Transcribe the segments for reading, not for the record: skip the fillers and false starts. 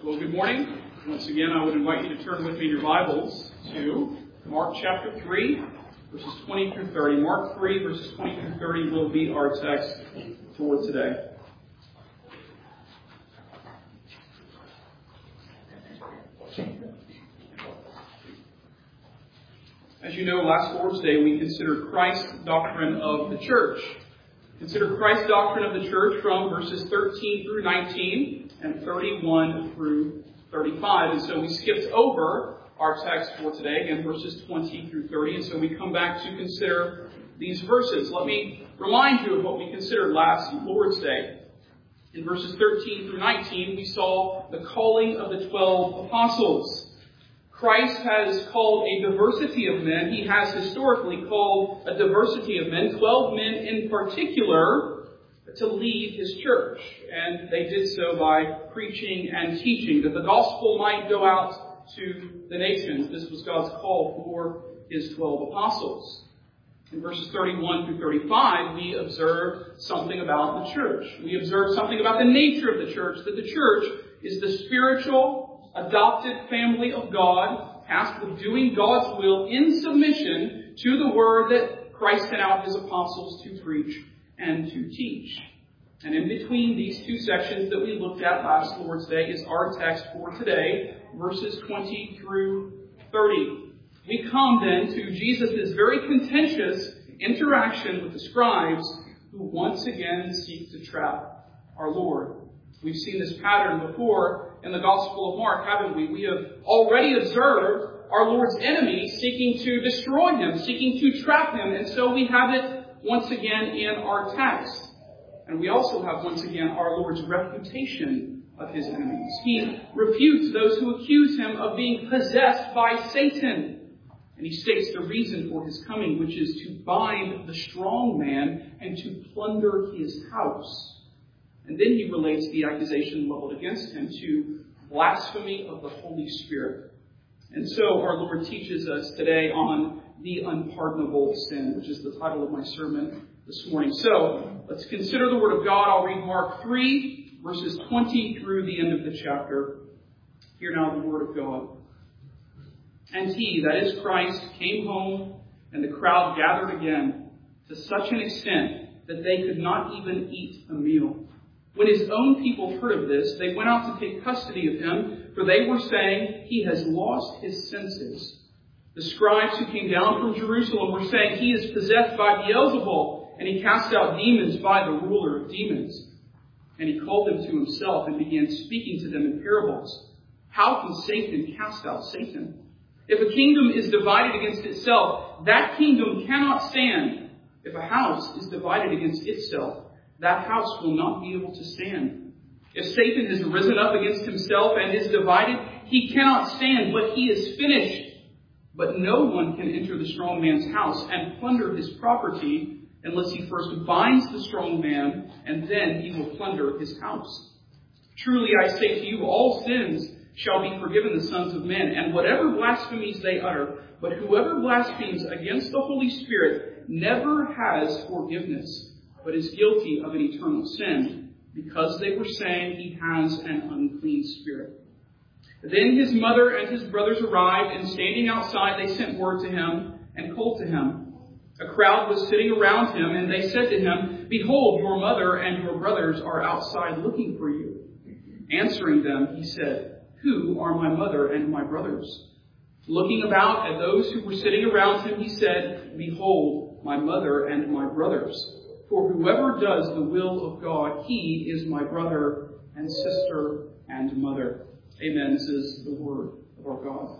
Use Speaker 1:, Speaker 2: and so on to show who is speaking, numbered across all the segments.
Speaker 1: Well, good morning. Once again, I would invite you to turn with me in your Bibles to Mark chapter 3, verses 20 through 30. Mark 3, verses 20 through 30 will be our text for today. As you know, last Lord's Day we considered Christ's doctrine of the church. Consider Christ's doctrine of the church from verses 13 through 19 and 31 through 35. And so we skipped over our text for today, again, verses 20 through 30. And so we come back to consider these verses. Let me remind you of what we considered last Lord's Day. In verses 13 through 19, we saw the calling of the 12 apostles. Christ has called a diversity of men. He has historically called a diversity of men, 12 men in particular, to lead his church. And they did so by preaching and teaching, that the gospel might go out to the nations. This was God's call for his 12 apostles. In verses 31 through 35, we observe something about the church. We observe something about the nature of the church, that the church is the spiritual, adopted family of God, tasked with doing God's will in submission to the word that Christ sent out his apostles to preach and to teach. And in between these two sections that we looked at last Lord's Day is our text for today, verses 20 through 30. We come then to Jesus' very contentious interaction with the scribes who once again seek to trap our Lord. We've seen this pattern before in the Gospel of Mark, haven't we? We have already observed our Lord's enemies seeking to destroy him, seeking to trap him. And so we have it once again in our text. And we also have once again our Lord's refutation of his enemies. He refutes those who accuse him of being possessed by Satan. And he states the reason for his coming, which is to bind the strong man and to plunder his house. And then he relates the accusation leveled against him to blasphemy of the Holy Spirit. And so our Lord teaches us today on the unpardonable sin, which is the title of my sermon this morning. So let's consider the Word of God. I'll read Mark 3, verses 20 through the end of the chapter. Hear now the Word of God. And he, that is Christ, came home, and the crowd gathered again, to such an extent that they could not even eat a meal. When his own people heard of this, they went out to take custody of him, for they were saying, he has lost his senses. The scribes who came down from Jerusalem were saying, he is possessed by Beelzebul, and he casts out demons by the ruler of demons. And he called them to himself and began speaking to them in parables. How can Satan cast out Satan? If a kingdom is divided against itself, that kingdom cannot stand. If a house is divided against itself, that house will not be able to stand. If Satan has risen up against himself and is divided, he cannot stand, but he is finished. But no one can enter the strong man's house and plunder his property unless he first binds the strong man, and then he will plunder his house. Truly I say to you, all sins shall be forgiven the sons of men, and whatever blasphemies they utter. But whoever blasphemes against the Holy Spirit never has forgiveness, but is guilty of an eternal sin, because they were saying he has an unclean spirit. Then his mother and his brothers arrived, and standing outside they sent word to him and called to him. A crowd was sitting around him, and they said to him, Behold, your mother and your brothers are outside looking for you. Answering them, he said, Who are my mother and my brothers? Looking about at those who were sitting around him, he said, Behold, my mother and my brothers. For whoever does the will of God, he is my brother and sister and mother. Amen. This is the word of our God.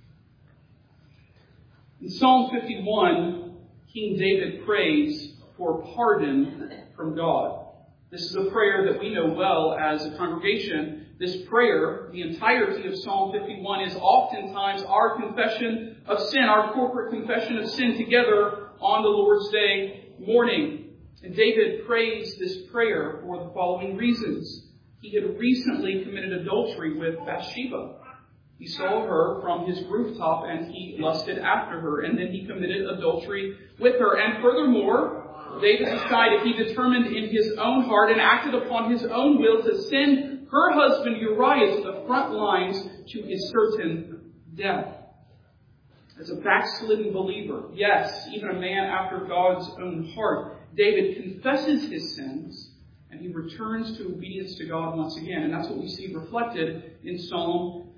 Speaker 1: In Psalm 51, King David prays for pardon from God. This is a prayer that we know well as a congregation. This prayer, the entirety of Psalm 51, is oftentimes our confession of sin, our corporate confession of sin together on the Lord's Day morning. And David prays this prayer for the following reasons. He had recently committed adultery with Bathsheba. He saw her from his rooftop and he lusted after her, and then he committed adultery with her. And furthermore, David decided, he determined in his own heart and acted upon his own will to send her husband Uriah to the front lines to his certain death. As a backslidden believer, yes, even a man after God's own heart, David confesses his sins and he returns to obedience to God once again. And that's what we see reflected in Psalm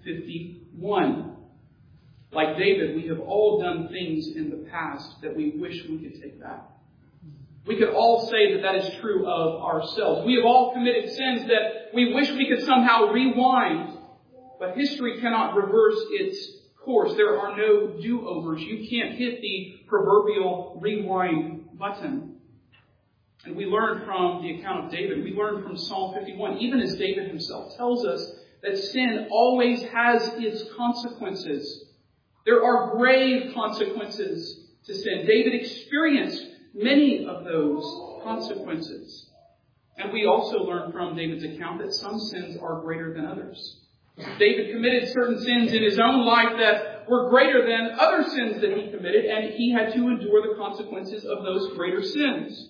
Speaker 1: 51. Like David, we have all done things in the past that we wish we could take back. We could all say that that is true of ourselves. We have all committed sins that we wish we could somehow rewind. But history cannot reverse its course. There are no do-overs. You can't hit the proverbial rewind button. And we learn from the account of David. We learn from Psalm 51, even as David himself tells us, that sin always has its consequences. There are grave consequences to sin. David experienced many of those consequences. And we also learn from David's account that some sins are greater than others. David committed certain sins in his own life that were greater than other sins that he committed, and he had to endure the consequences of those greater sins.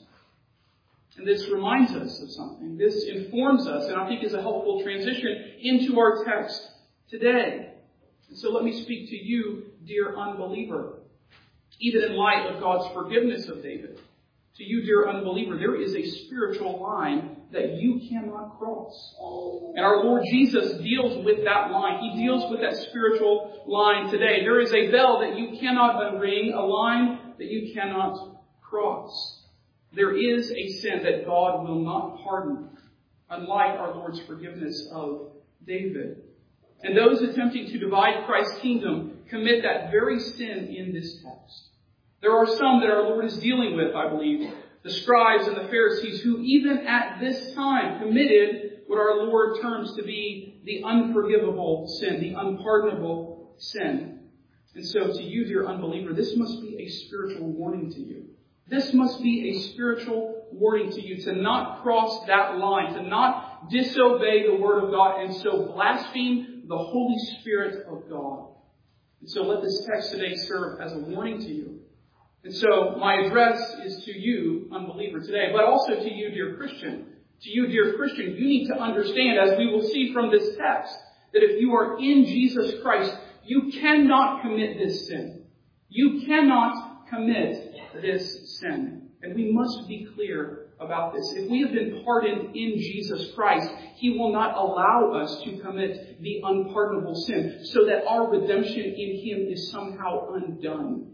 Speaker 1: And this reminds us of something. This informs us, and I think is a helpful transition into our text today. And so let me speak to you, dear unbeliever. Even in light of God's forgiveness of David, to you, dear unbeliever, there is a spiritual line that you cannot cross. And our Lord Jesus deals with that line. He deals with that spiritual line today. There is a bell that you cannot unring, a line that you cannot cross. There is a sin that God will not pardon, unlike our Lord's forgiveness of David. And those attempting to divide Christ's kingdom commit that very sin in this text. There are some that our Lord is dealing with, I believe, the scribes and the Pharisees, who even at this time committed what our Lord terms to be the unforgivable sin, the unpardonable sin. And so to you, dear unbeliever, this must be a spiritual warning to you. This must be a spiritual warning to you to not cross that line, to not disobey the Word of God and so blaspheme the Holy Spirit of God. And so let this text today serve as a warning to you. And so my address is to you, unbeliever, today, but also to you, dear Christian. To you, dear Christian, you need to understand, as we will see from this text, that if you are in Jesus Christ, you cannot commit this sin. You cannot commit this sin. And we must be clear about this. If we have been pardoned in Jesus Christ, He will not allow us to commit the unpardonable sin so that our redemption in Him is somehow undone.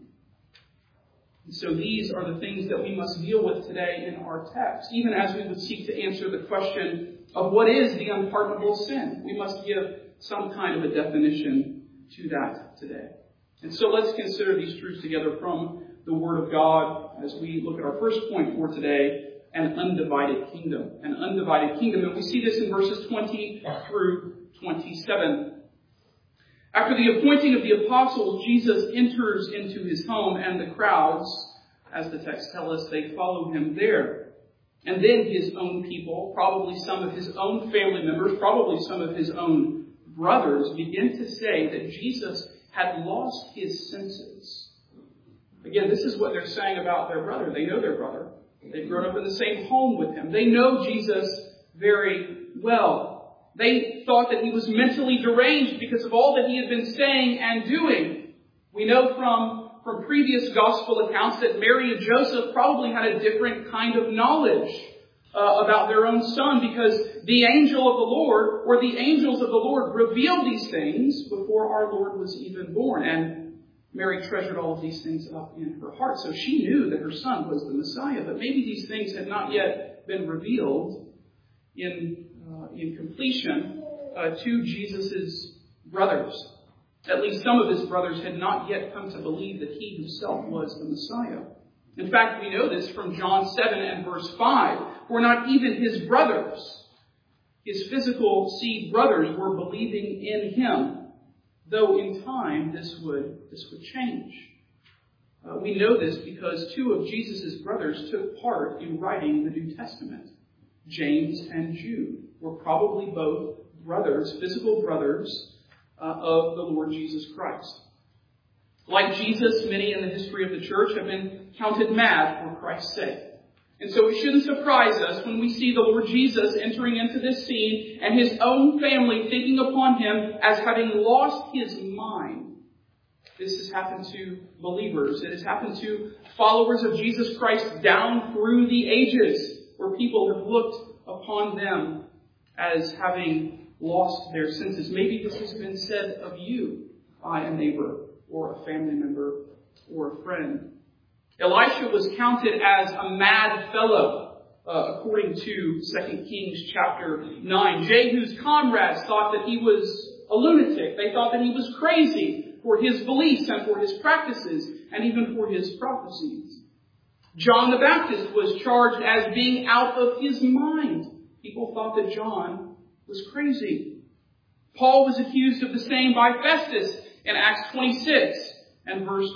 Speaker 1: And so these are the things that we must deal with today in our text, even as we would seek to answer the question of what is the unpardonable sin. We must give some kind of a definition to that today. And so let's consider these truths together from the Word of God as we look at our first point for today, an undivided kingdom. An undivided kingdom. And we see this in verses 20 through 27. After the appointing of the apostles, Jesus enters into his home, and the crowds, as the text tells us, they follow him there. And then his own people, probably some of his own family members, probably some of his own brothers, begin to say that Jesus had lost his senses. Again, this is what they're saying about their brother. They know their brother. They've grown up in the same home with him. They know Jesus very well. They thought that he was mentally deranged because of all that he had been saying and doing. We know from previous gospel accounts that Mary and Joseph probably had a different kind of knowledge about their own son, because the angel of the Lord, or the angels of the Lord, revealed these things before our Lord was even born. And Mary treasured all of these things up in her heart. So she knew that her son was the Messiah, but maybe these things had not yet been revealed in completion to Jesus' brothers. At least some of his brothers had not yet come to believe that he himself was the Messiah. In fact, we know this from John 7 and verse 5, where not even his brothers, his physical seed brothers, were believing in him, though in time this would change. We know this because two of Jesus' brothers took part in writing the New Testament. James and Jude were probably both brothers, physical brothers of the Lord Jesus Christ. Like Jesus, many in the history of the church have been counted mad for Christ's sake. And so it shouldn't surprise us when we see the Lord Jesus entering into this scene and his own family thinking upon him as having lost his mind. This has happened to believers. It has happened to followers of Jesus Christ down through the ages, where people have looked upon them as having lost their senses. Maybe this has been said of you by a neighbor or a family member or a friend. Elisha was counted as a mad fellow, according to 2 Kings chapter 9. Jehu's comrades thought that he was a lunatic. They thought that he was crazy for his beliefs and for his practices and even for his prophecies. John the Baptist was charged as being out of his mind. People thought that John was crazy. Paul was accused of the same by Festus in Acts 26 and verse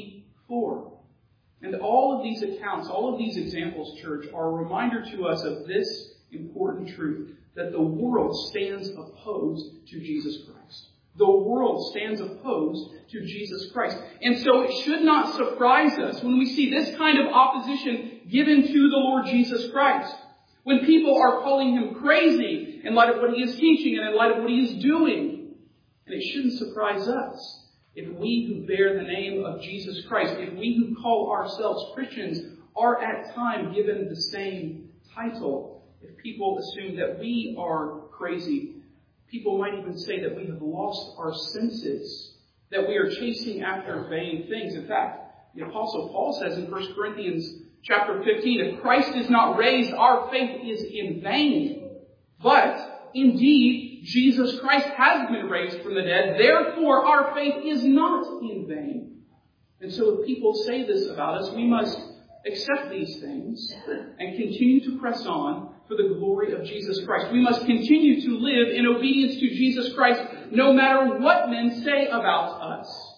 Speaker 1: 24. And all of these accounts, all of these examples, church, are a reminder to us of this important truth, that the world stands opposed to Jesus Christ. The world stands opposed to Jesus Christ. And so it should not surprise us when we see this kind of opposition given to the Lord Jesus Christ. When people are calling him crazy in light of what he is teaching and in light of what he is doing. And it shouldn't surprise us if we who bear the name of Jesus Christ, if we who call ourselves Christians, are at times given the same title. If people assume that we are crazy, people might even say that we have lost our senses, that we are chasing after vain things. In fact, the Apostle Paul says in 1 Corinthians chapter 15, if Christ is not raised, our faith is in vain. But indeed, Jesus Christ has been raised from the dead. Therefore, our faith is not in vain. And so if people say this about us, we must accept these things and continue to press on for the glory of Jesus Christ. We must continue to live in obedience to Jesus Christ, no matter what men say about us.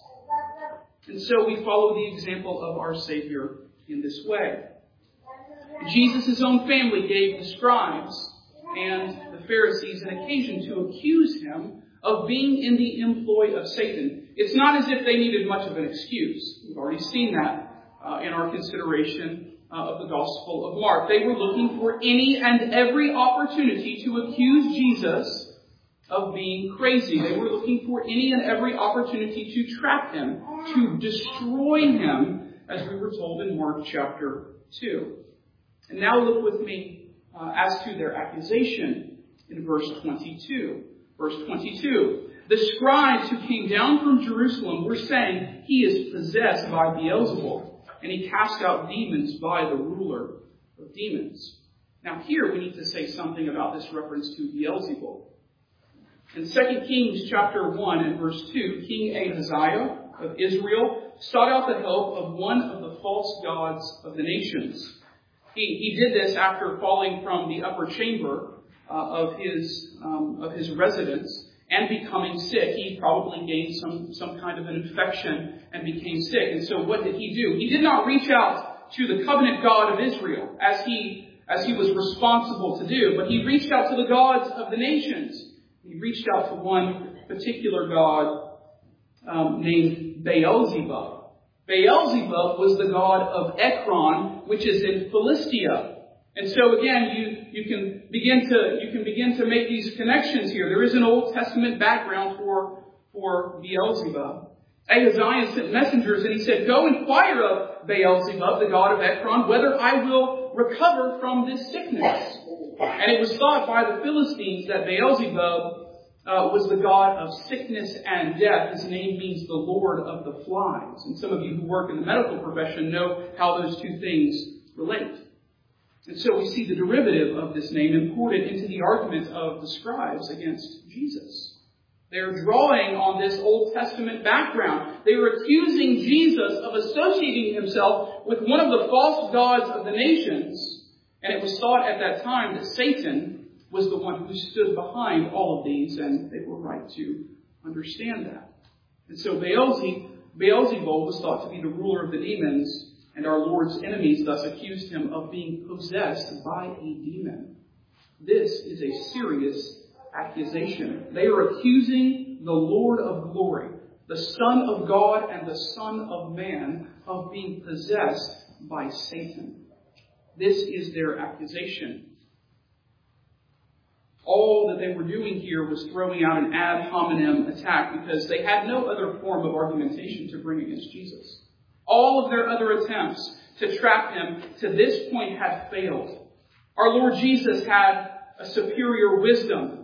Speaker 1: And so we follow the example of our Savior in this way. Jesus' own family gave the scribes and the Pharisees an occasion to accuse him of being in the employ of Satan. It's not as if they needed much of an excuse. We've already seen that in our consideration of the Gospel of Mark. They were looking for any and every opportunity to accuse Jesus of being crazy. They were looking for any and every opportunity to trap him, to destroy him, as we were told in Mark chapter 2. And now look with me as to their accusation in verse 22. Verse 22. The scribes who came down from Jerusalem were saying, he is possessed by Beelzebul, and he cast out demons by the ruler of demons. Now here we need to say something about this reference to Beelzebul. In 2 Kings chapter 1 and verse 2, King Ahaziah of Israel sought out the help of one of the false gods of the nations. He did this after falling from the upper chamber of his residence and becoming sick. He probably gained some kind of an infection and became sick. And so what did he do? He did not reach out to the covenant God of Israel as he was responsible to do, but he reached out to the gods of the nations. He reached out to one particular god named Beelzebub. Beelzebub was the god of Ekron, which is in Philistia. And so again, you can begin to make these connections here. There is an Old Testament background for Beelzebub. Ahaziah sent messengers and he said, go inquire of Beelzebub, the god of Ekron, whether I will recover from this sickness. And it was thought by the Philistines that Beelzebub was the god of sickness and death. His name means the Lord of the Flies. And some of you who work in the medical profession know how those two things relate. And so we see the derivative of this name imported into the argument of the scribes against Jesus. They're drawing on this Old Testament background. They were accusing Jesus of associating himself with one of the false gods of the nations. And it was thought at that time that Satan was the one who stood behind all of these, and they were right to understand that. And so Beelzebul was thought to be the ruler of the demons, and our Lord's enemies thus accused him of being possessed by a demon. This is a serious accusation. They are accusing the Lord of glory, the Son of God and the Son of Man, of being possessed by Satan. This is their accusation. All that they were doing here was throwing out an ad hominem attack because they had no other form of argumentation to bring against Jesus. All of their other attempts to trap him to this point had failed. Our Lord Jesus had a superior wisdom.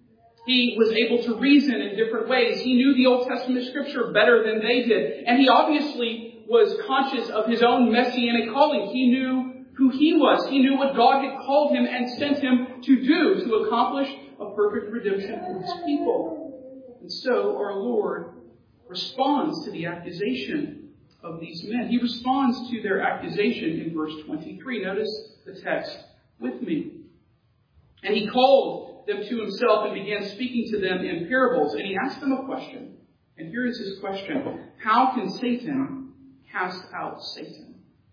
Speaker 1: He was able to reason in different ways. He knew the Old Testament Scripture better than they did. And he obviously was conscious of his own messianic calling. He knew who he was. He knew what God had called him and sent him to do, to accomplish a perfect redemption for his people. And so our Lord responds to the accusation of these men. He responds to their accusation in verse 23. Notice the text with me. And he called them to himself and began speaking to them in parables. And he asked them a question. And here is his question. How can Satan cast out Satan?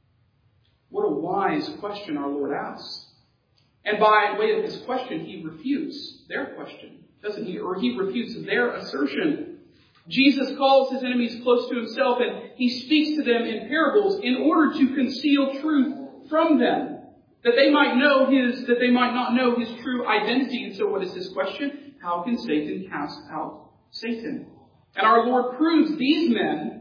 Speaker 1: What a wise question our Lord asks. And by way of his question, he refutes their question, doesn't he? Or he refutes their assertion. Jesus calls his enemies close to himself, and he speaks to them in parables in order to conceal truth from them, that they might not know his true identity. And so what is his question? How can Satan cast out Satan? And our Lord proves these men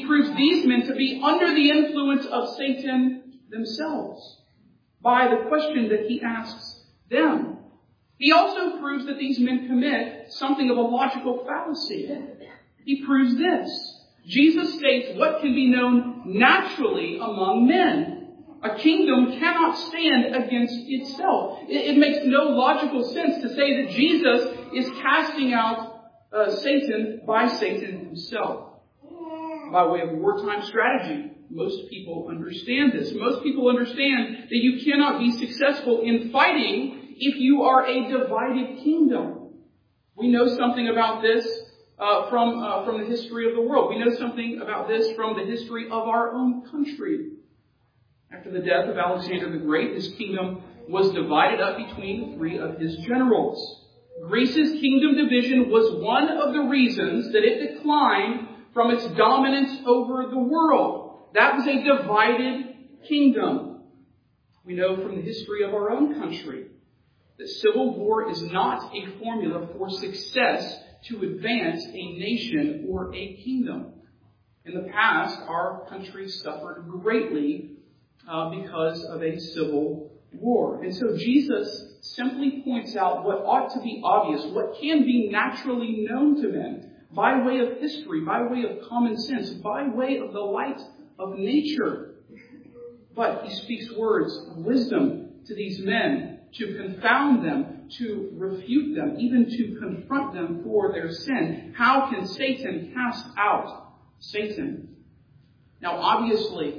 Speaker 1: to be under the influence of Satan themselves by the question that he asks them. He also proves that these men commit something of a logical fallacy. He proves this. Jesus states what can be known naturally among men. A kingdom cannot stand against itself. It makes no logical sense to say that Jesus is casting out Satan by Satan himself. By way of wartime strategy, most people understand this. Most people understand that you cannot be successful in fighting if you are a divided kingdom. We know something about this from the history of the world. We know something about this from the history of our own country. After the death of Alexander the Great, his kingdom was divided up between three of his generals. Greece's kingdom division was one of the reasons that it declined from its dominance over the world. That was a divided kingdom. We know from the history of our own country that civil war is not a formula for success to advance a nation or a kingdom. In the past, our country suffered greatly because of a civil war. And so Jesus simply points out what ought to be obvious, what can be naturally known to men by way of history, by way of common sense, by way of the light of nature. But he speaks words of wisdom to these men to confound them, to refute them, even to confront them for their sin. How can Satan cast out Satan? Now, obviously,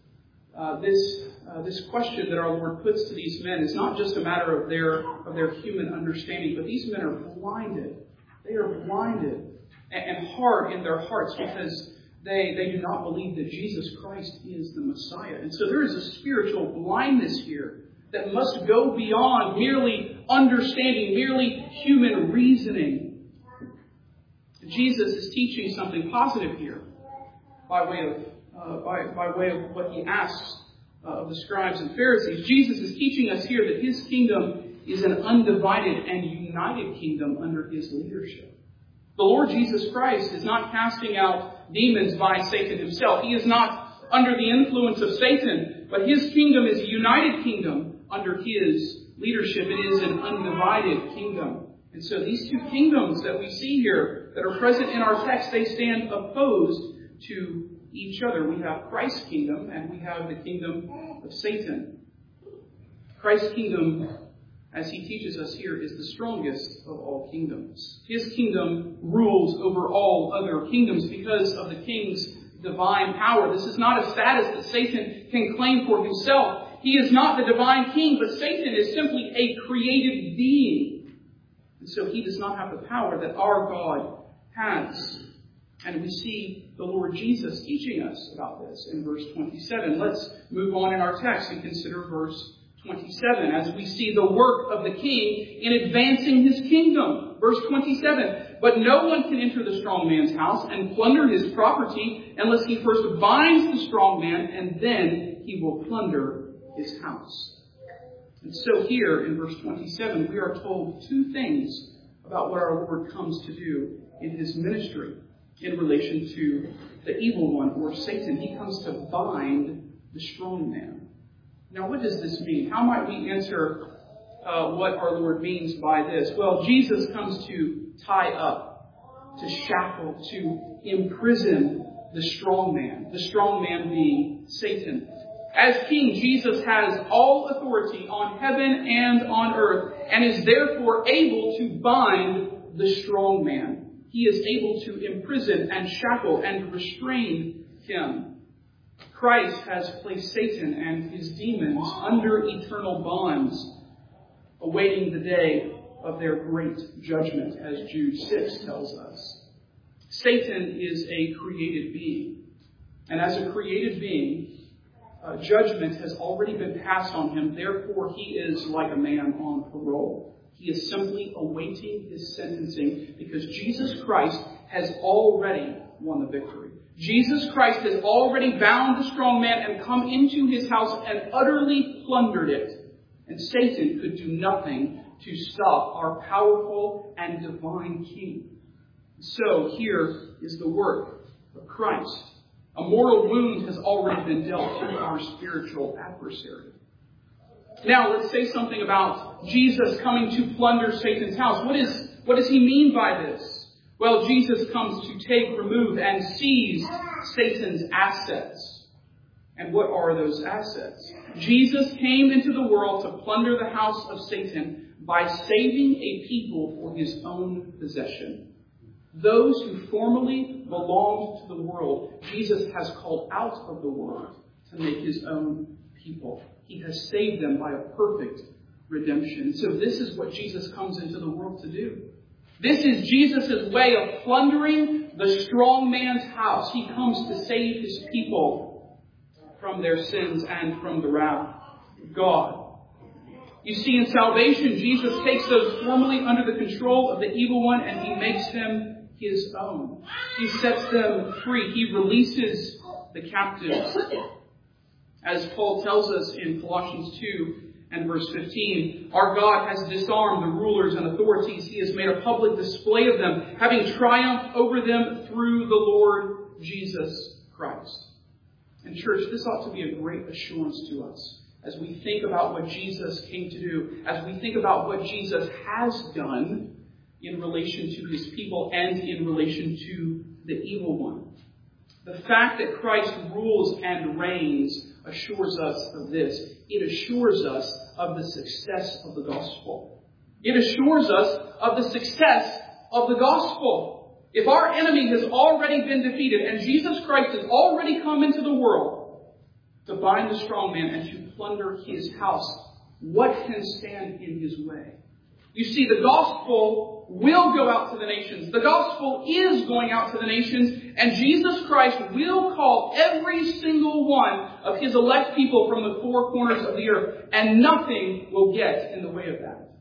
Speaker 1: this question that our Lord puts to these men is not just a matter of their human understanding, but these men are blinded. They are blinded and hard in their hearts because they do not believe that Jesus Christ is the Messiah. And so there is a spiritual blindness here that must go beyond merely understanding, merely human reasoning. Jesus is teaching something positive here by way of what he asks of the scribes and Pharisees. Jesus is teaching us here that his kingdom is an undivided and united kingdom under his leadership. The Lord Jesus Christ is not casting out demons by Satan himself. He is not under the influence of Satan, but his kingdom is a united kingdom under his leadership. It is an undivided kingdom. And so these two kingdoms that we see here that are present in our text, they stand opposed to each other. We have Christ's kingdom and we have the kingdom of Satan. Christ's kingdom, as he teaches us here, is the strongest of all kingdoms. His kingdom rules over all other kingdoms because of the king's divine power. This is not a status that Satan can claim for himself. He is not the divine king, but Satan is simply a created being. And so he does not have the power that our God has. And we see the Lord Jesus teaching us about this in verse 27. Let's move on in our text and consider verse 27 as we see the work of the king in advancing his kingdom. Verse 27, but no one can enter the strong man's house and plunder his property unless he first binds the strong man, and then he will plunder his house. And so here in verse 27, we are told two things about what our Lord comes to do in his ministry in relation to the evil one, or Satan. He comes to bind the strong man. Now, what does this mean? How might we answer what our Lord means by this? Well, Jesus comes to tie up, to shackle, to imprison the strong man being Satan. As king, Jesus has all authority on heaven and on earth, and is therefore able to bind the strong man. He is able to imprison and shackle and restrain him. Christ has placed Satan and his demons under eternal bonds, awaiting the day of their great judgment, as Jude 6 tells us. Satan is a created being, and as a created being, judgment has already been passed on him. Therefore, he is like a man on parole. He is simply awaiting his sentencing because Jesus Christ has already won the victory. Jesus Christ has already bound the strong man and come into his house and utterly plundered it. And Satan could do nothing to stop our powerful and divine King. So here is the work of Christ. A mortal wound has already been dealt to our spiritual adversary. Now, let's say something about Jesus coming to plunder Satan's house. What does he mean by this? Well, Jesus comes to take, remove, and seize Satan's assets. And what are those assets? Jesus came into the world to plunder the house of Satan by saving a people for his own possession. Those who formerly belonged to the world, Jesus has called out of the world to make his own people. He has saved them by a perfect redemption. So this is what Jesus comes into the world to do. This is Jesus' way of plundering the strong man's house. He comes to save his people from their sins and from the wrath of God. You see, in salvation, Jesus takes those formerly under the control of the evil one and he makes them his own. He sets them free. He releases the captives. As Paul tells us in Colossians 2 and verse 15, our God has disarmed the rulers and authorities. He has made a public display of them, having triumphed over them through the Lord Jesus Christ. And church, this ought to be a great assurance to us as we think about what Jesus came to do, as we think about what Jesus has done in relation to his people and in relation to the evil one. The fact that Christ rules and reigns assures us of this. It assures us of the success of the gospel. It assures us of the success of the gospel. If our enemy has already been defeated and Jesus Christ has already come into the world to bind the strong man and to plunder his house, what can stand in his way? You see, the gospel will go out to the nations. The gospel is going out to the nations, and Jesus Christ will call every single one of his elect people from the four corners of the earth, and nothing will get in the way of that.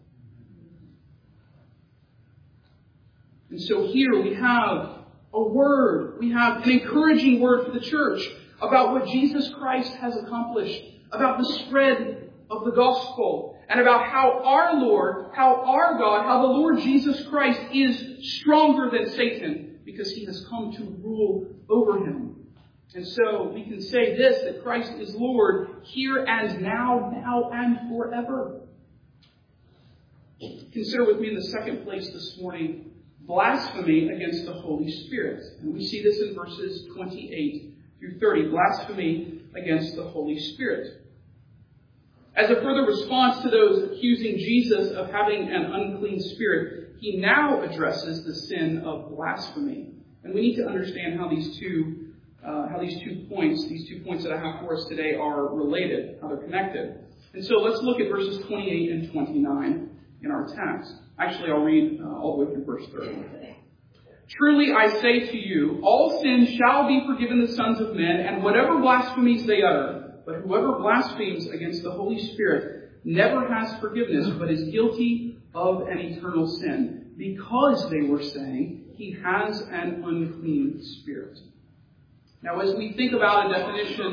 Speaker 1: And so here we have a word, we have an encouraging word for the church about what Jesus Christ has accomplished, about the spread of the gospel, and about how our Lord, how our God, how the Lord Jesus Christ is stronger than Satan because he has come to rule over him. And so we can say this, that Christ is Lord here and now and forever. Consider with me in the second place this morning, blasphemy against the Holy Spirit. And we see this in verses 28 through 30, blasphemy against the Holy Spirit. As a further response to those accusing Jesus of having an unclean spirit, he now addresses the sin of blasphemy. And we need to understand how these two points that I have for us today are related, how they're connected. And so let's look at verses 28 and 29 in our text. Actually, I'll read all the way through verse 30. Truly I say to you, all sins shall be forgiven the sons of men, and whatever blasphemies they utter. But whoever blasphemes against the Holy Spirit never has forgiveness, but is guilty of an eternal sin, because they were saying he has an unclean spirit. Now, as we think about a definition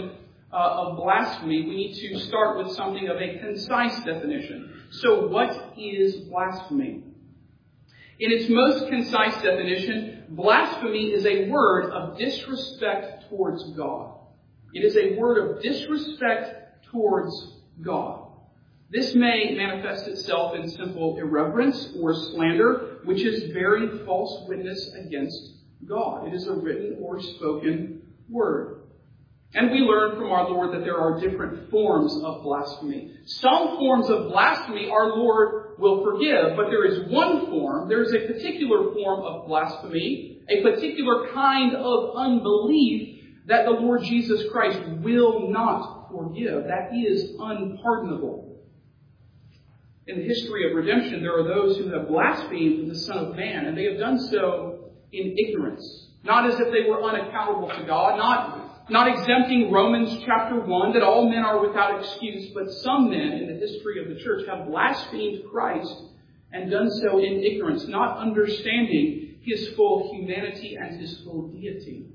Speaker 1: of blasphemy, we need to start with something of a concise definition. So what is blasphemy? In its most concise definition, blasphemy is a word of disrespect towards God. It is a word of disrespect towards God. This may manifest itself in simple irreverence or slander, which is bearing false witness against God. It is a written or spoken word. And we learn from our Lord that there are different forms of blasphemy. Some forms of blasphemy our Lord will forgive, but there is one form, there is a particular form of blasphemy, a particular kind of unbelief that the Lord Jesus Christ will not forgive. That is unpardonable. In the history of redemption, there are those who have blasphemed the Son of Man, and they have done so in ignorance. Not as if they were unaccountable to God, not exempting Romans chapter 1, that all men are without excuse, but some men in the history of the church have blasphemed Christ and done so in ignorance, not understanding his full humanity and his full deity.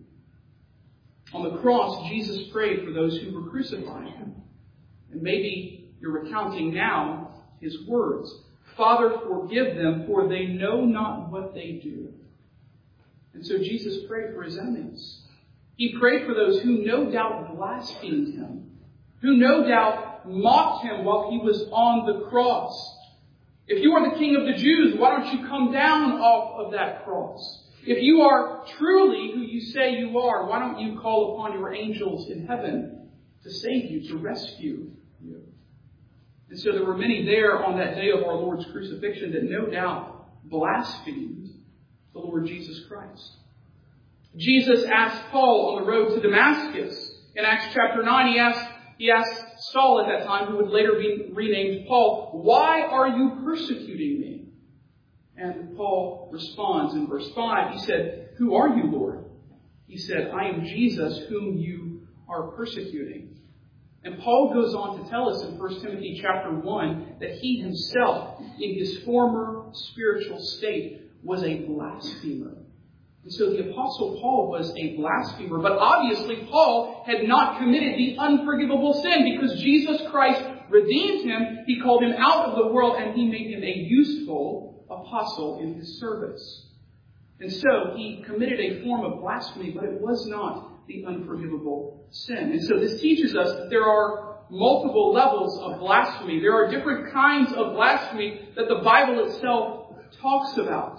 Speaker 1: On the cross, Jesus prayed for those who were crucifying him. And maybe you're recounting now his words. Father, forgive them, for they know not what they do. And so Jesus prayed for his enemies. He prayed for those who no doubt blasphemed him, who no doubt mocked him while he was on the cross. If you are the King of the Jews, why don't you come down off of that cross? If you are truly who you say you are, why don't you call upon your angels in heaven to save you, to rescue you? And so there were many there on that day of our Lord's crucifixion that no doubt blasphemed the Lord Jesus Christ. Jesus asked Paul on the road to Damascus. In Acts chapter 9, he asked Saul at that time, who would later be renamed Paul, "Why are you persecuting me?" And Paul responds in verse 5. He said, "Who are you, Lord?" He said, "I am Jesus whom you are persecuting." And Paul goes on to tell us in 1 Timothy chapter 1 that he himself, in his former spiritual state, was a blasphemer. And so the Apostle Paul was a blasphemer. But obviously Paul had not committed the unforgivable sin, because Jesus Christ redeemed him. He called him out of the world, and he made him a useful apostle in his service. And so he committed a form of blasphemy, but it was not the unforgivable sin. And so this teaches us that there are multiple levels of blasphemy. There are different kinds of blasphemy that the Bible itself talks about.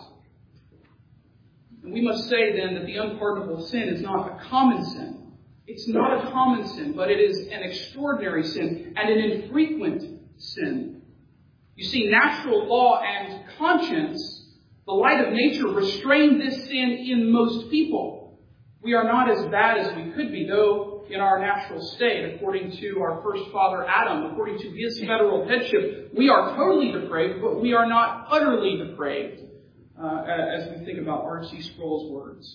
Speaker 1: And we must say then that the unpardonable sin is not a common sin. It's not a common sin, but it is an extraordinary sin and an infrequent sin. You see, natural law and conscience, the light of nature, restrain this sin in most people. We are not as bad as we could be, though in our natural state, according to our first father Adam, according to his federal headship, we are totally depraved, but we are not utterly depraved. As we think about R.C. Sproul's words.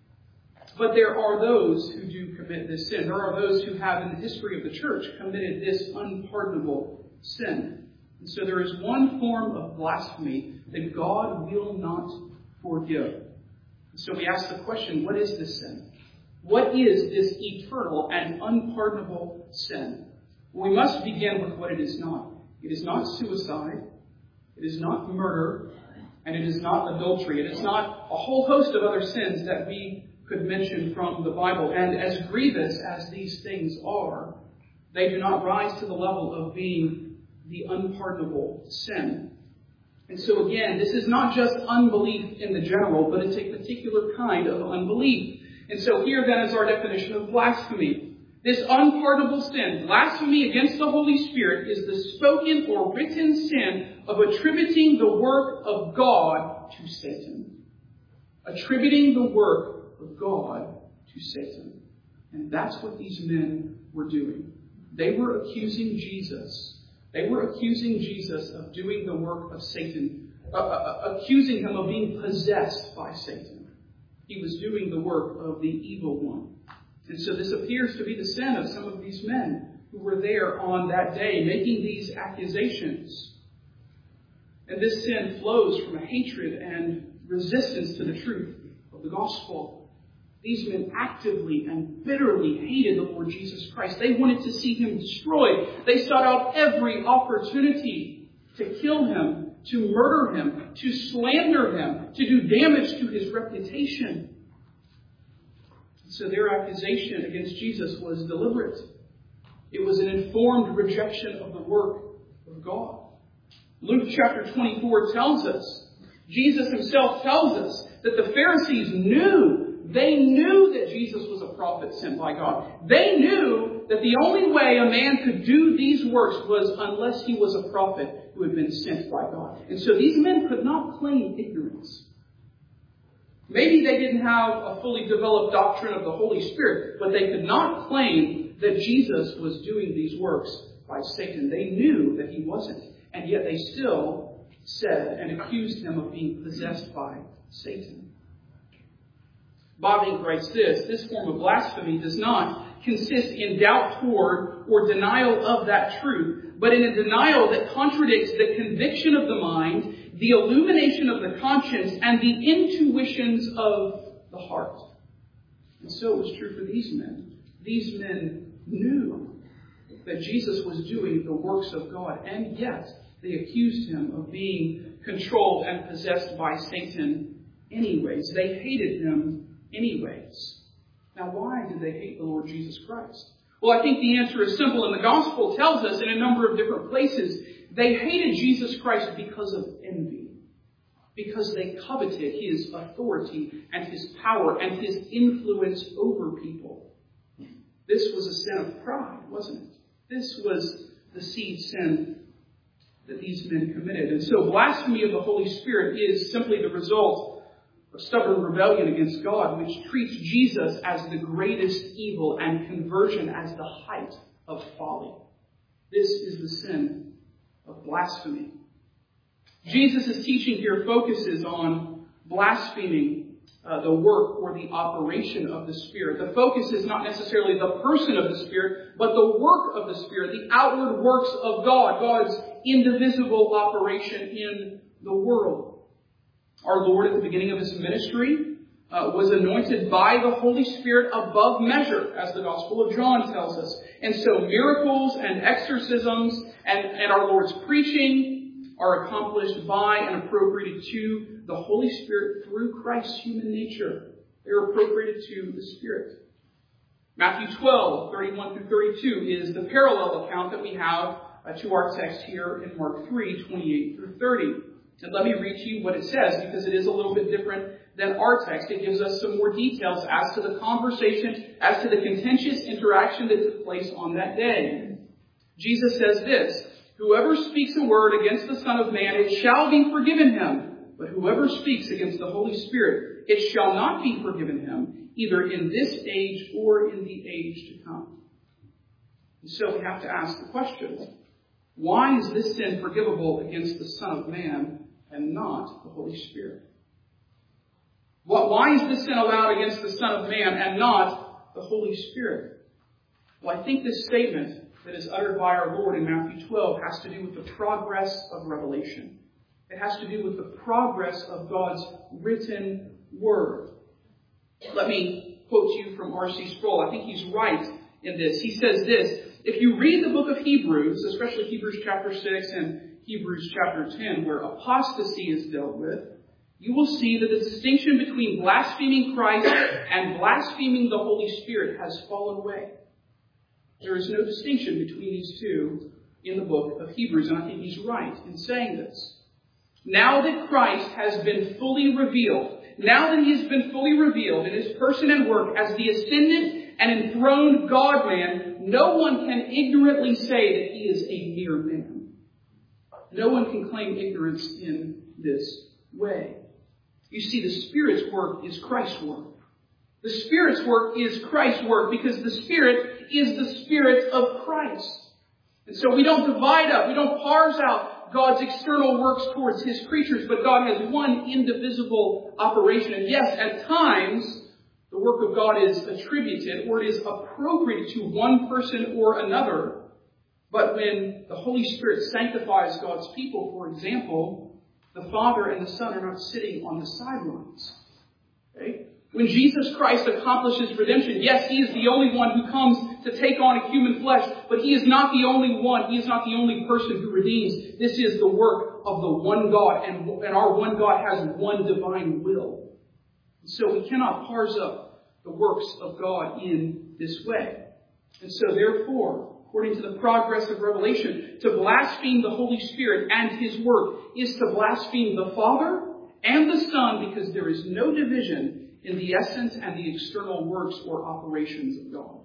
Speaker 1: But there are those who do commit this sin. There are those who have, in the history of the church, committed this unpardonable sin. And so there is one form of blasphemy that God will not forgive. So we ask the question, what is this sin? What is this eternal and unpardonable sin? Well, we must begin with what it is not. It is not suicide. It is not murder. And it is not adultery. It is not a whole host of other sins that we could mention from the Bible. And as grievous as these things are, they do not rise to the level of being the unpardonable sin. And so again, this is not just unbelief in the general, but it's a particular kind of unbelief. And so here then is our definition of blasphemy. This unpardonable sin, blasphemy against the Holy Spirit, is the spoken or written sin of attributing the work of God to Satan. Attributing the work of God to Satan. And that's what these men were doing. They were accusing Jesus. They were accusing Jesus of doing the work of Satan. Accusing him of being possessed by Satan. He was doing the work of the evil one. And so this appears to be the sin of some of these men who were there on that day making these accusations. And this sin flows from a hatred and resistance to the truth of the gospel. These men actively and bitterly hated the Lord Jesus Christ. They wanted to see him destroyed. They sought out every opportunity to kill him, to murder him, to slander him, to do damage to his reputation. So their accusation against Jesus was deliberate. It was an informed rejection of the work of God. Luke chapter 24 tells us, Jesus himself tells us that the Pharisees they knew that Jesus was a prophet sent by God. They knew that the only way a man could do these works was unless he was a prophet who had been sent by God. And so these men could not claim ignorance. Maybe they didn't have a fully developed doctrine of the Holy Spirit, but they could not claim that Jesus was doing these works by Satan. They knew that he wasn't, and yet they still said and accused him of being possessed by Satan. Bobbing writes this form of blasphemy does not consist in doubt toward or denial of that truth, but in a denial that contradicts the conviction of the mind, the illumination of the conscience, and the intuitions of the heart. And so it was true for these men. These men knew that Jesus was doing the works of God, and yet they accused him of being controlled and possessed by Satan anyways. They hated him anyways. Now, why did they hate the Lord Jesus Christ? Well, I think the answer is simple, and the gospel tells us in a number of different places. They hated Jesus Christ because of envy, because they coveted his authority and his power and his influence over people. This was a sin of pride, wasn't it? This was the seed sin that these men committed. And so blasphemy of the Holy Spirit is simply the result of stubborn rebellion against God, which treats Jesus as the greatest evil and conversion as the height of folly. This is the sin of blasphemy. Jesus' teaching here focuses on blaspheming the work or the operation of the Spirit. The focus is not necessarily the person of the Spirit, but the work of the Spirit, the outward works of God, God's indivisible operation in the world. Our Lord, at the beginning of his ministry, was anointed by the Holy Spirit above measure, as the Gospel of John tells us. And so miracles and exorcisms and our Lord's preaching are accomplished by and appropriated to the Holy Spirit through Christ's human nature. They are appropriated to the Spirit. Matthew 12, 31 through 32 is the parallel account that we have to our text here in Mark 3, 28 through 30. And let me read to you what it says, because it is a little bit different than our text. It gives us some more details as to the conversation, as to the contentious interaction that took place on that day. Jesus says this, "Whoever speaks a word against the Son of Man, it shall be forgiven him. But whoever speaks against the Holy Spirit, it shall not be forgiven him, either in this age or in the age to come." And so we have to ask the question, why is this sin forgivable against the Son of Man and not the Holy Spirit? Why is this sin allowed against the Son of Man and not the Holy Spirit? Well, I think this statement that is uttered by our Lord in Matthew 12 has to do with the progress of revelation. It has to do with the progress of God's written word. Let me quote you from R.C. Sproul. I think he's right in this. He says this, "If you read the book of Hebrews, especially Hebrews chapter 6 and Hebrews chapter 10, where apostasy is dealt with, you will see that the distinction between blaspheming Christ and blaspheming the Holy Spirit has fallen away. There is no distinction between these two in the book of Hebrews." And I think he's right in saying this. Now that Christ has been fully revealed, now that he has been fully revealed in his person and work as the ascendant and enthroned God-man, no one can ignorantly say that he is a mere man. No one can claim ignorance in this way. You see, the Spirit's work is Christ's work. The Spirit's work is Christ's work because the Spirit is the Spirit of Christ. And so we don't divide up, we don't parse out God's external works towards his creatures, but God has one indivisible operation. And yes, at times, the work of God is attributed or is appropriated to one person or another. But when the Holy Spirit sanctifies God's people, for example, the Father and the Son are not sitting on the sidelines. Okay? When Jesus Christ accomplishes redemption, yes, He is the only one who comes to take on a human flesh, but He is not the only one. He is not the only person who redeems. This is the work of the one God, and our one God has one divine will. So we cannot parse up the works of God in this way. And so therefore, according to the progress of Revelation, to blaspheme the Holy Spirit and His work is to blaspheme the Father and the Son, because there is no division in the essence and the external works or operations of God.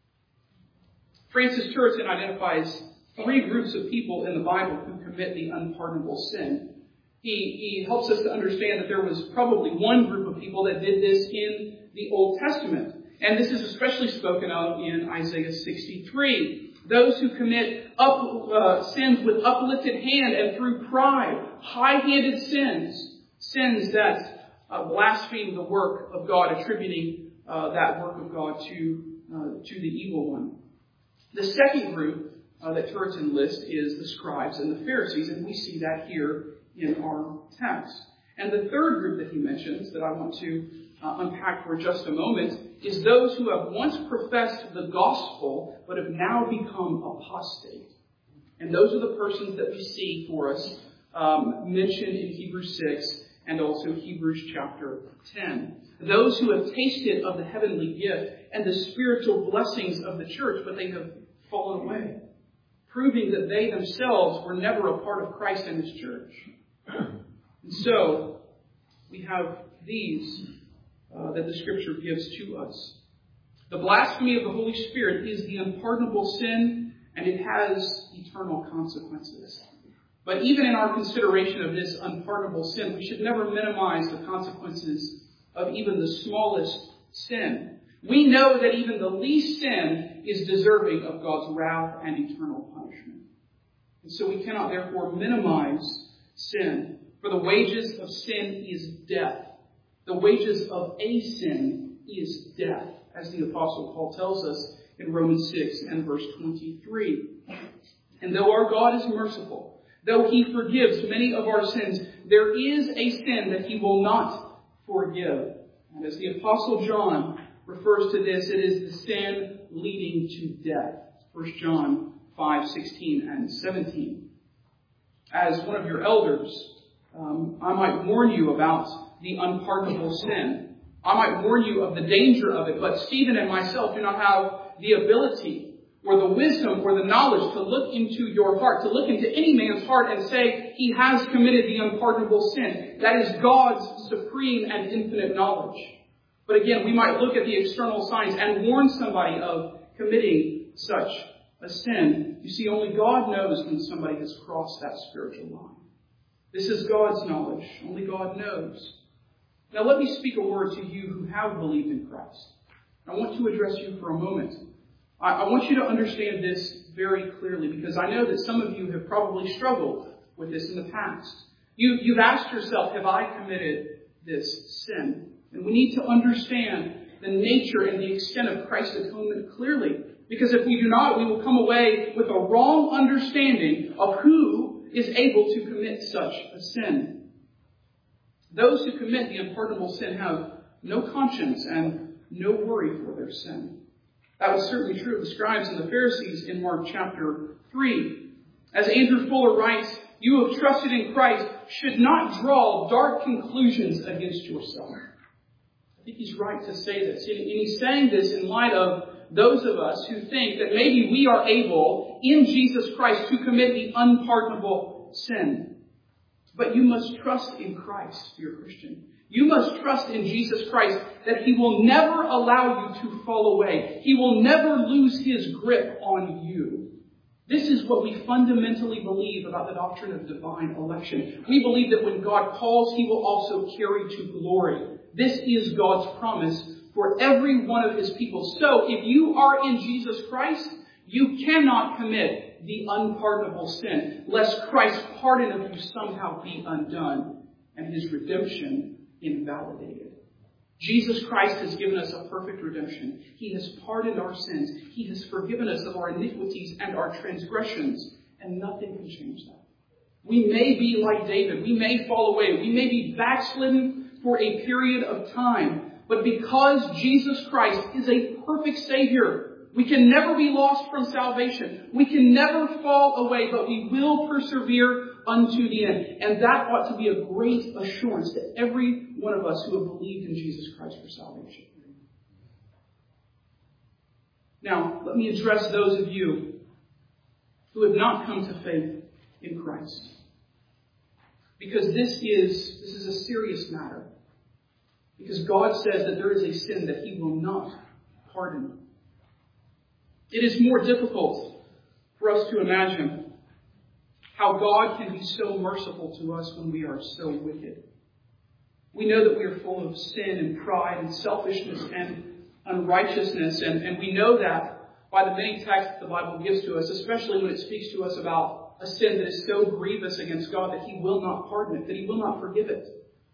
Speaker 1: Francis Turretin identifies 3 groups of people in the Bible who commit the unpardonable sin. He helps us to understand that there was probably one group of people that did this in the Old Testament. And this is especially spoken of in Isaiah 63. Those who commit sins with uplifted hand and through pride, high-handed sins that blaspheme the work of God, attributing that work of God to the evil one. The second group that Turretin lists is the scribes and the Pharisees, and we see that here in our text. And the third group that he mentions, that I want to unpack for just a moment, is those who have once professed the gospel, but have now become apostate. And those are the persons that we see for us mentioned in Hebrews 6 and also Hebrews chapter 10. Those who have tasted of the heavenly gift and the spiritual blessings of the church, but they have fallen away, proving that they themselves were never a part of Christ and His church. And so, we have these that the Scripture gives to us. The blasphemy of the Holy Spirit is the unpardonable sin, and it has eternal consequences. But even in our consideration of this unpardonable sin, we should never minimize the consequences of even the smallest sin. We know that even the least sin is deserving of God's wrath and eternal punishment. And so we cannot therefore minimize sin. For the wages of sin is death. The wages of a sin is death, as the Apostle Paul tells us in Romans 6 and verse 23. And though our God is merciful, though He forgives many of our sins, there is a sin that He will not forgive. And as the Apostle John refers to this, it is the sin leading to death. 1 John 5:16 and 17. As one of your elders, I might warn you about the unpardonable sin. I might warn you of the danger of it, but Stephen and myself do not have the ability or the wisdom or the knowledge to look into your heart, to look into any man's heart and say he has committed the unpardonable sin. That is God's supreme and infinite knowledge. But again, we might look at the external signs and warn somebody of committing such a sin. You see, only God knows when somebody has crossed that spiritual line. This is God's knowledge. Only God knows. Now let me speak a word to you who have believed in Christ. I want to address you for a moment. I want you to understand this very clearly, because I know that some of you have probably struggled with this in the past. You've asked yourself, have I committed this sin? And we need to understand the nature and the extent of Christ's atonement clearly. Because if we do not, we will come away with a wrong understanding of who is able to commit such a sin. Those who commit the unpardonable sin have no conscience and no worry for their sin. That was certainly true of the scribes and the Pharisees in Mark chapter 3. As Andrew Fuller writes, you who have trusted in Christ should not draw dark conclusions against yourself. I think he's right to say this. And he's saying this in light of those of us who think that maybe we are able, in Jesus Christ, to commit the unpardonable sin. But you must trust in Christ, dear Christian. You must trust in Jesus Christ that He will never allow you to fall away. He will never lose His grip on you. This is what we fundamentally believe about the doctrine of divine election. We believe that when God calls, He will also carry to glory. This is God's promise for every one of His people. So if you are in Jesus Christ, you cannot commit the unpardonable sin, lest Christ's pardon of you somehow be undone and His redemption invalidated. Jesus Christ has given us a perfect redemption. He has pardoned our sins. He has forgiven us of our iniquities and our transgressions, and nothing can change that. We may be like David. We may fall away. We may be backslidden for a period of time. But because Jesus Christ is a perfect Savior, we can never be lost from salvation. We can never fall away, but we will persevere unto the end. And that ought to be a great assurance to every one of us who have believed in Jesus Christ for salvation. Now, let me address those of you who have not come to faith in Christ. Because this is a serious matter. Because God says that there is a sin that He will not pardon. It is more difficult for us to imagine how God can be so merciful to us when we are so wicked. We know that we are full of sin and pride and selfishness and unrighteousness, and we know that by the many texts the Bible gives to us, especially when it speaks to us about a sin that is so grievous against God that He will not pardon it, that He will not forgive it.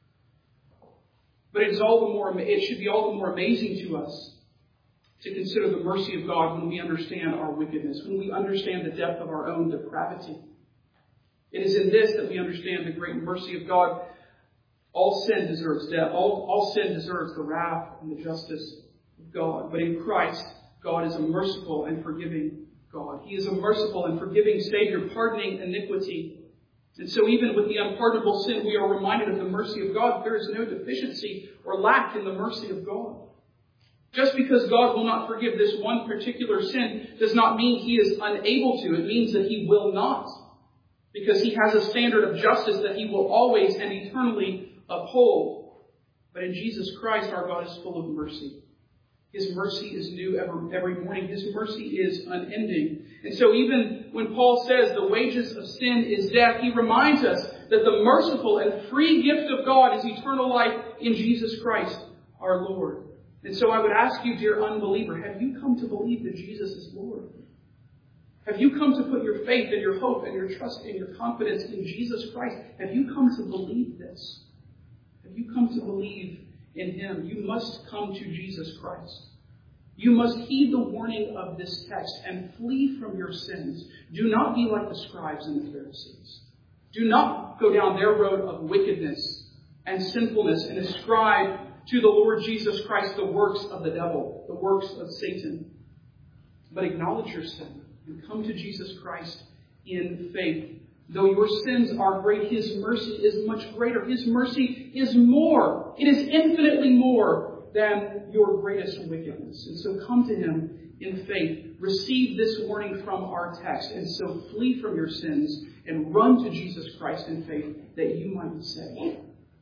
Speaker 1: But it should be all the more amazing to us to consider the mercy of God when we understand our wickedness, when we understand the depth of our own depravity. It is in this that we understand the great mercy of God. All sin deserves death. All sin deserves the wrath and the justice of God. But in Christ, God is a merciful and forgiving God. He is a merciful and forgiving Savior, pardoning iniquity. And so even with the unpardonable sin, we are reminded of the mercy of God. There is no deficiency or lack in the mercy of God. Just because God will not forgive this one particular sin does not mean He is unable to. It means that He will not. Because He has a standard of justice that He will always and eternally uphold. But in Jesus Christ, our God is full of mercy. His mercy is new every morning. His mercy is unending. And so even when Paul says the wages of sin is death, he reminds us that the merciful and free gift of God is eternal life in Jesus Christ, our Lord. And so I would ask you, dear unbeliever, have you come to believe that Jesus is Lord? Have you come to put your faith and your hope and your trust and your confidence in Jesus Christ? Have you come to believe this? Have you come to believe in Him? You must come to Jesus Christ. You must heed the warning of this text and flee from your sins. Do not be like the scribes and the Pharisees. Do not go down their road of wickedness and sinfulness and ascribe to the Lord Jesus Christ the works of the devil, the works of Satan. But acknowledge your sin and come to Jesus Christ in faith. Though your sins are great, His mercy is much greater. His mercy is more. It is infinitely more than your greatest wickedness. And so come to Him in faith. Receive this warning from our text. And so flee from your sins and run to Jesus Christ in faith that you might be saved.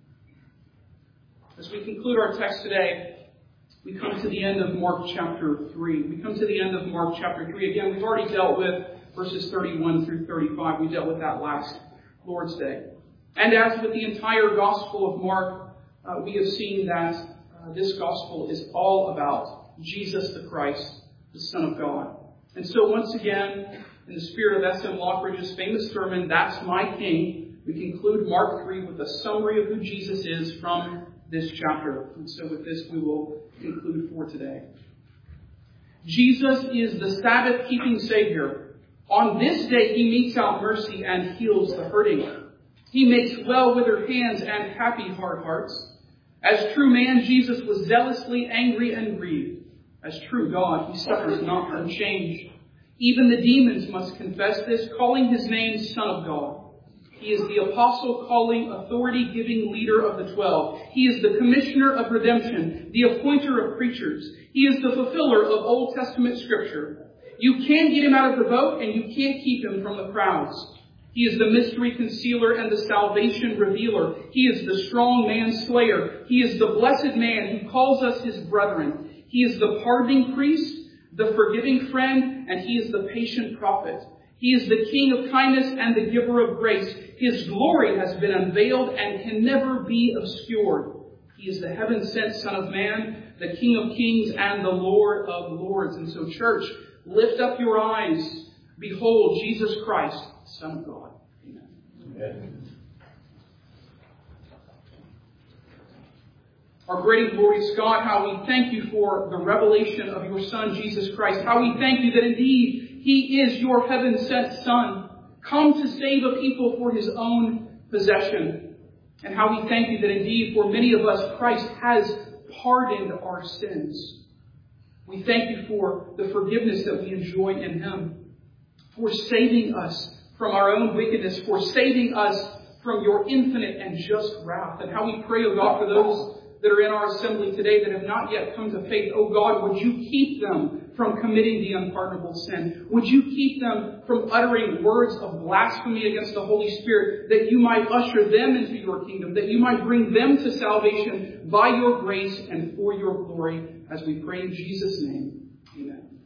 Speaker 1: As we conclude our text today, we come to the end of Mark chapter 3. We come to the end of Mark chapter 3. Again, we've already dealt with verses 31 through 35. We dealt with that last Lord's Day. And as with the entire Gospel of Mark, we have seen that this Gospel is all about Jesus the Christ, the Son of God. And so once again, in the spirit of S.M. Lockridge's famous sermon, That's My King, we conclude Mark 3 with a summary of who Jesus is from this chapter. And so with this, we will conclude for today. Jesus is the Sabbath-keeping Savior. On this day, He metes out mercy and heals the hurting. He makes well withered hands and happy hard hearts. As true man, Jesus was zealously angry and grieved. As true God, He suffers not unchanged. Even the demons must confess this, calling His name Son of God. He is the apostle calling, authority-giving leader of the 12. He is the commissioner of redemption, the appointer of preachers. He is the fulfiller of Old Testament scripture. You can't get Him out of the boat, and you can't keep Him from the crowds. He is the mystery concealer and the salvation revealer. He is the strong man slayer. He is the blessed man who calls us His brethren. He is the pardoning priest, the forgiving friend, and He is the patient prophet. He is the King of kindness and the giver of grace. His glory has been unveiled and can never be obscured. He is the heaven-sent Son of Man, the King of kings and the Lord of lords. And so, church, lift up your eyes. Behold, Jesus Christ, Son of God. Amen. Amen. Our great and glorious God, how we thank You for the revelation of Your Son, Jesus Christ. How we thank You that indeed He is Your heaven-sent Son, come to save a people for His own possession. And how we thank You that indeed for many of us Christ has pardoned our sins. We thank you for the forgiveness that we enjoy in Him, for saving us from our own wickedness, for saving us from your infinite and just wrath. And how we pray, O God, for those that are in our assembly today that have not yet come to faith. Oh God, would you keep them from committing the unpardonable sin? Would you keep them from uttering words of blasphemy against the Holy Spirit, that you might usher them into your kingdom, that you might bring them to salvation by your grace and for your glory, as we pray in Jesus' name. Amen.